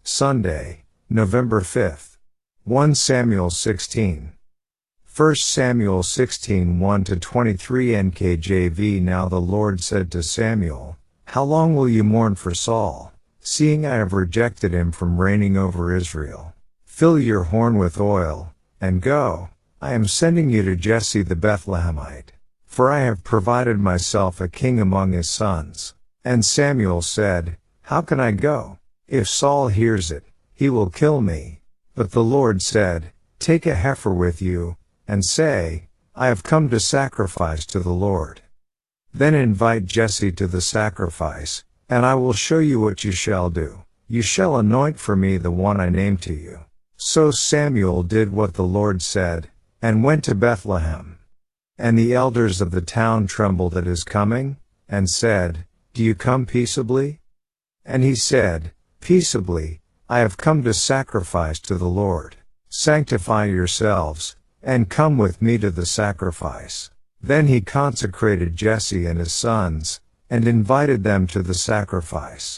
Sunday, November 5th. 1 Samuel 16. 1 Samuel 16 1-23 NKJV. Now the Lord said to Samuel, "How long will you mourn for Saul, seeing I have rejected him from reigning over Israel? Fill your horn with oil, and go. I am sending you to Jesse the Bethlehemite, for I have provided myself a king among his sons." And Samuel said, "How can I go? If Saul hears it, he will kill me." But the Lord said, "Take a heifer with you, and say, I have come to sacrifice to the Lord. Then invite Jesse to the sacrifice, and I will show you what you shall do. You shall anoint for me the one I name to you." So Samuel did what the Lord said, and went to Bethlehem. And the elders of the town trembled at his coming, and said, "Do you come peaceably?" And he said, "Peaceably, I have come to sacrifice to the Lord. Sanctify yourselves, and come with me to the sacrifice." Then he consecrated Jesse and his sons, and invited them to the sacrifice.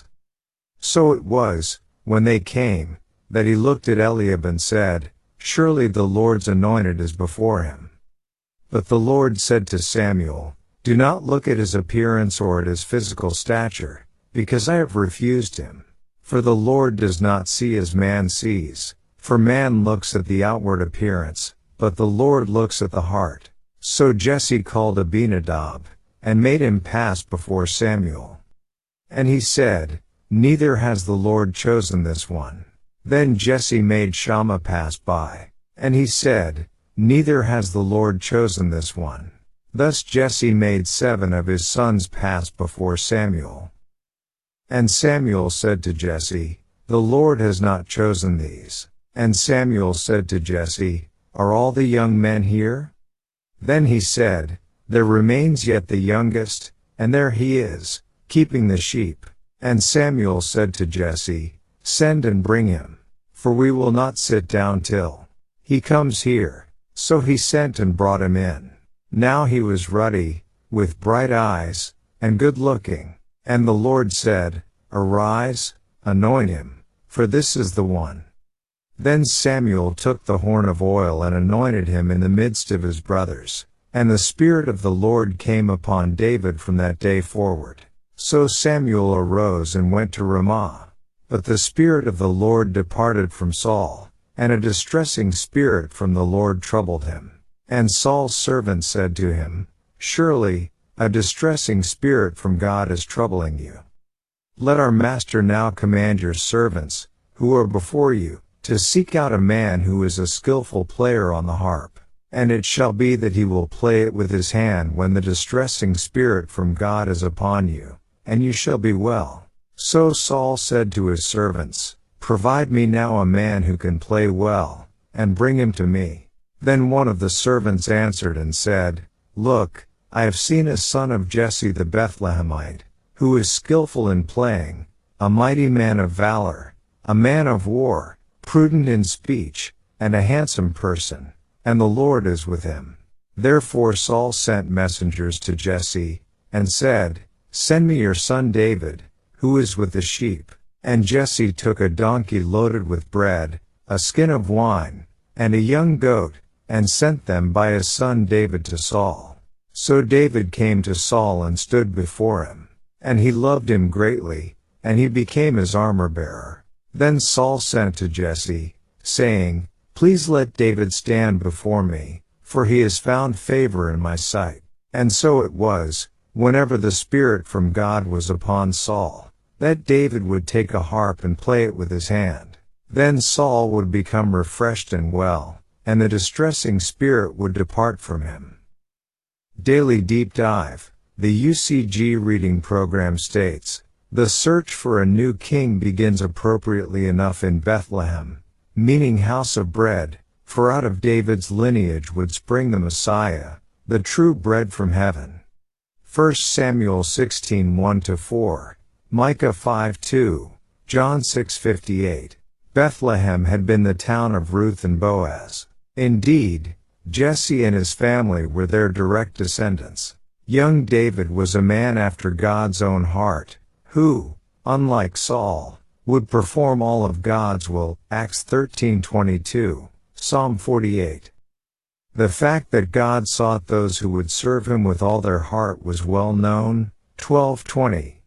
So it was, when they came, that he looked at Eliab and said, "Surely the Lord's anointed is before him." But the Lord said to Samuel, "Do not look at his appearance or at his physical stature, because I have refused him. For the Lord does not see as man sees, for man looks at the outward appearance, but the Lord looks at the heart." So Jesse called Abinadab, and made him pass before Samuel. And he said, "Neither has the Lord chosen this one." Then Jesse made Shammah pass by, and he said, "Neither has the Lord chosen this one." Thus Jesse made 7 of his sons pass before Samuel. And Samuel said to Jesse, "The Lord has not chosen these." And Samuel said to Jesse, "Are all the young men here?" Then he said, "There remains yet the youngest, and there he is, keeping the sheep." And Samuel said to Jesse, "Send and bring him, for we will not sit down till he comes here." So he sent and brought him in. Now he was ruddy, with bright eyes, and good-looking. And the Lord said, "Arise, anoint him, for this is the one." Then Samuel took the horn of oil and anointed him in the midst of his brothers. And the Spirit of the Lord came upon David from that day forward. So Samuel arose and went to Ramah. But the Spirit of the Lord departed from Saul, and a distressing spirit from the Lord troubled him. And Saul's servant said to him, "Surely, a distressing spirit from God is troubling you. Let our master now command your servants, who are before you, to seek out a man who is a skillful player on the harp. And it shall be that he will play it with his hand when the distressing spirit from God is upon you, and you shall be well." So Saul said to his servants, "Provide me now a man who can play well, and bring him to me." Then one of the servants answered and said, "Look, I have seen a son of Jesse the Bethlehemite, who is skillful in playing, a mighty man of valor, a man of war, prudent in speech, and a handsome person, and the Lord is with him." Therefore Saul sent messengers to Jesse, and said, "Send me your son David, who is with the sheep." And Jesse took a donkey loaded with bread, a skin of wine, and a young goat, and sent them by his son David to Saul. So David came to Saul and stood before him. And he loved him greatly, and he became his armor-bearer. Then Saul sent to Jesse, saying, "Please let David stand before me, for he has found favor in my sight." And so it was, whenever the Spirit from God was upon Saul, that David would take a harp and play it with his hand. Then Saul would become refreshed and well, and the distressing spirit would depart from him. Daily Deep Dive. The UCG reading program states, "The search for a new king begins appropriately enough in Bethlehem, meaning house of bread, for out of David's lineage would spring the Messiah, the true bread from heaven." 1 Samuel 16 1-4, Micah 5:2, John 6:58. Bethlehem had been the town of Ruth and Boaz. Indeed, Jesse and his family were their direct descendants. Young David was a man after God's own heart, who, unlike Saul, would perform all of God's will, Acts 13:22, Psalm 48. The fact that God sought those who would serve him with all their heart was well known, 12:20,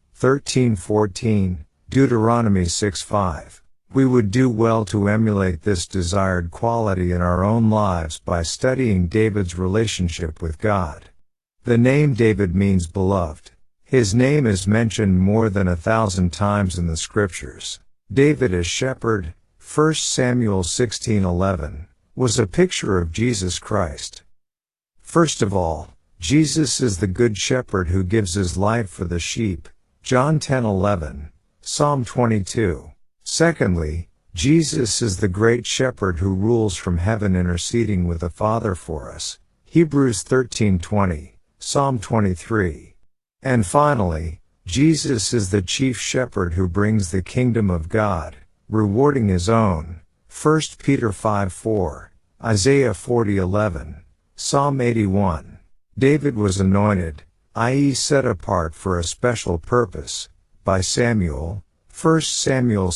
13:14, Deuteronomy 6:5. We would do well to emulate this desired quality in our own lives by studying David's relationship with God. The name David means beloved. His name is mentioned more than 1,000 times in the scriptures. David as shepherd, 1 Samuel 16:11, was a picture of Jesus Christ. First of all, Jesus is the good shepherd who gives his life for the sheep, John 10:11, Psalm 22. Secondly, Jesus is the great shepherd who rules from heaven interceding with the Father for us, Hebrews 13:20, Psalm 23. And finally, Jesus is the chief shepherd who brings the kingdom of God, rewarding his own, 1 Peter 5:4, Isaiah 40:11, Psalm 81. David was anointed, i.e. set apart for a special purpose, by Samuel, 1 Samuel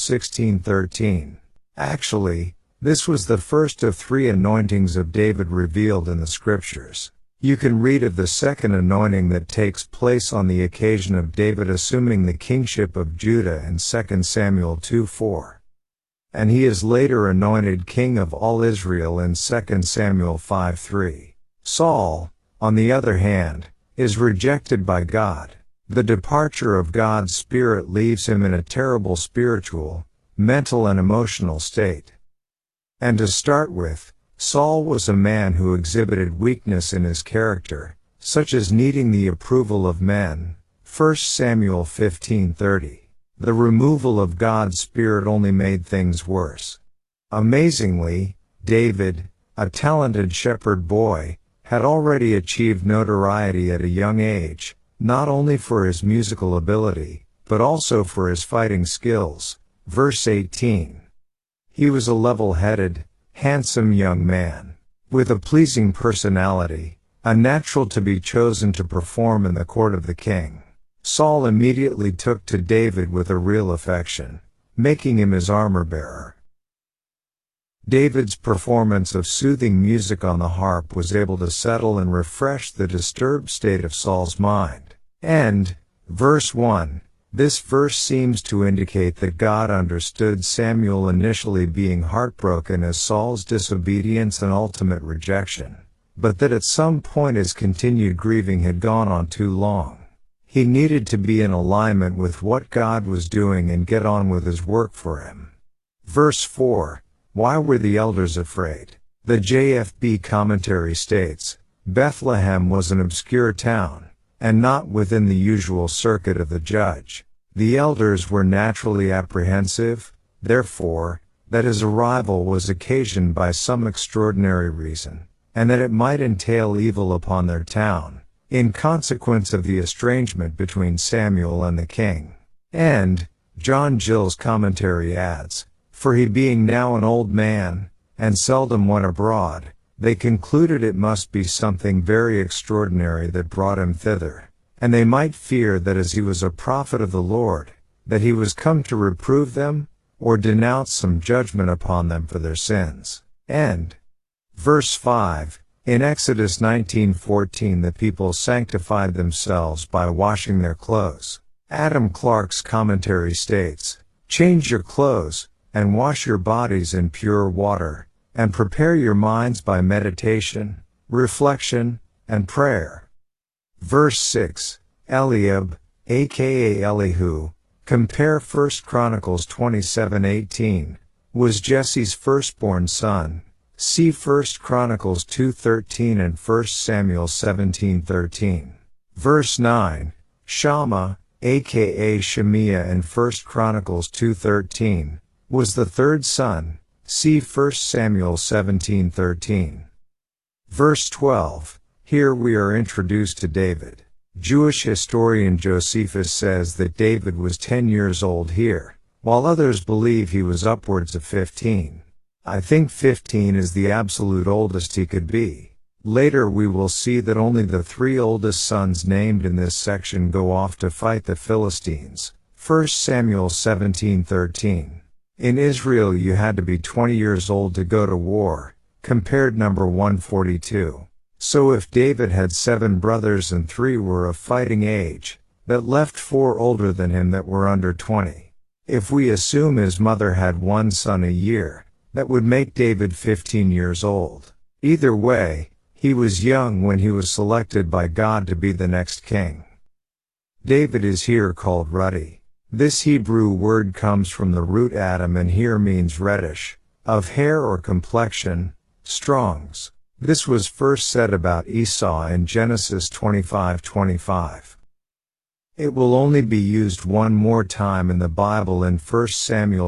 16:13. Actually, this was the first of 3 anointings of David revealed in the scriptures. You can read of the second anointing that takes place on the occasion of David assuming the kingship of Judah in 2 Samuel 2:4. And he is later anointed king of all Israel in 2 Samuel 5:3. Saul, on the other hand, is rejected by God. The departure of God's Spirit leaves him in a terrible spiritual, mental and emotional state. And to start with, Saul was a man who exhibited weakness in his character, such as needing the approval of men, 1 Samuel 15:30. The removal of God's Spirit only made things worse. Amazingly, David, a talented shepherd boy, had already achieved notoriety at a young age, not only for his musical ability, but also for his fighting skills. Verse 18. He was a level-headed, handsome young man, with a pleasing personality, a natural to be chosen to perform in the court of the king. Saul immediately took to David with a real affection, making him his armor-bearer. David's performance of soothing music on the harp was able to settle and refresh the disturbed state of Saul's mind. And, verse 1, this verse seems to indicate that God understood Samuel initially being heartbroken at Saul's disobedience and ultimate rejection, but that at some point his continued grieving had gone on too long. He needed to be in alignment with what God was doing and get on with his work for him. Verse 4, why were the elders afraid? The JFB commentary states, Bethlehem was an obscure town, and not within the usual circuit of the judge. The elders were naturally apprehensive, therefore, that his arrival was occasioned by some extraordinary reason, and that it might entail evil upon their town, in consequence of the estrangement between Samuel and the king. And, John Gill's commentary adds, for he being now an old man, and seldom went abroad, they concluded it must be something very extraordinary that brought him thither, and they might fear that as he was a prophet of the Lord, that he was come to reprove them, or denounce some judgment upon them for their sins. And, verse 5, in Exodus 19:14 the people sanctified themselves by washing their clothes. Adam Clarke's commentary states, change your clothes, and wash your bodies in pure water, and prepare your minds by meditation, reflection, and prayer. Verse 6, Eliab, aka Elihu, compare 1 Chronicles 27:18, was Jesse's firstborn son, see 1 Chronicles 2:13 and 1 Samuel 17:13. Verse 9, Shammah, aka Shemiah in 1 Chronicles 2:13, was the third son, see 1 Samuel 17:13. Verse 12, here we are introduced to David. Jewish historian Josephus says that David was 10 years old here, while others believe he was upwards of 15. I think 15 is the absolute oldest he could be. Later we will see that only the 3 oldest sons named in this section go off to fight the Philistines, 1 Samuel 17:13. In Israel you had to be 20 years old to go to war, compared number 142. So if David had 7 brothers and 3 were of fighting age, that left 4 older than him that were under 20. If we assume his mother had 1 son a year, that would make David 15 years old. Either way, he was young when he was selected by God to be the next king. David is here called ruddy. This Hebrew word comes from the root Adam and here means reddish, of hair or complexion, Strong's. This was first said about Esau in Genesis 25:25. It will only be used one more time in the Bible in 1 Samuel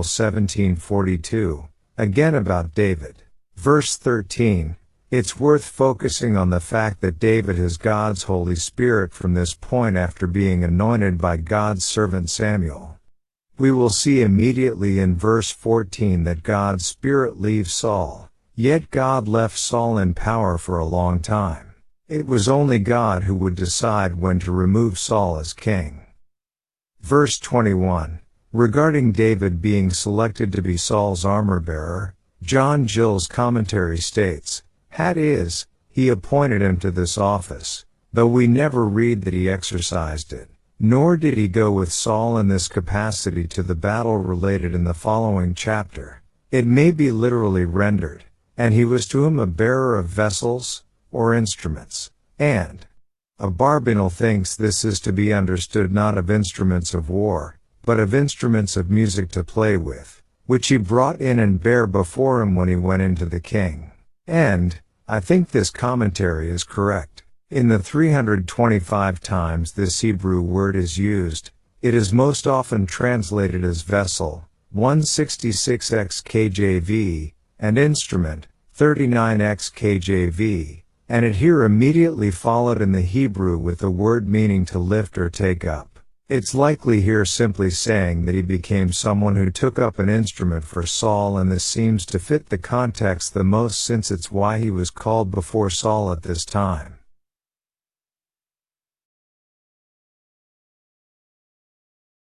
17:42, again about David. Verse 13, it's worth focusing on the fact that David has God's Holy Spirit from this point after being anointed by God's servant Samuel. We will see immediately in verse 14 that God's Spirit leaves Saul, yet God left Saul in power for a long time. It was only God who would decide when to remove Saul as king. Verse 21, regarding David being selected to be Saul's armor-bearer, John Gill's commentary states, "Hat is, he appointed him to this office, though we never read that he exercised it, nor did he go with Saul in this capacity to the battle related in the following chapter. It may be literally rendered, and he was to him a bearer of vessels, or instruments, and a Barbanel thinks this is to be understood not of instruments of war, but of instruments of music to play with, which he brought in and bare before him when he went into the king. And, I think this commentary is correct. In the 325 times this Hebrew word is used, it is most often translated as vessel, 166 XKJV, and instrument, 39 XKJV. And it here immediately followed in the Hebrew with the word meaning to lift or take up. It's likely here simply saying that he became someone who took up an instrument for Saul, and this seems to fit the context the most since it's why he was called before Saul at this time.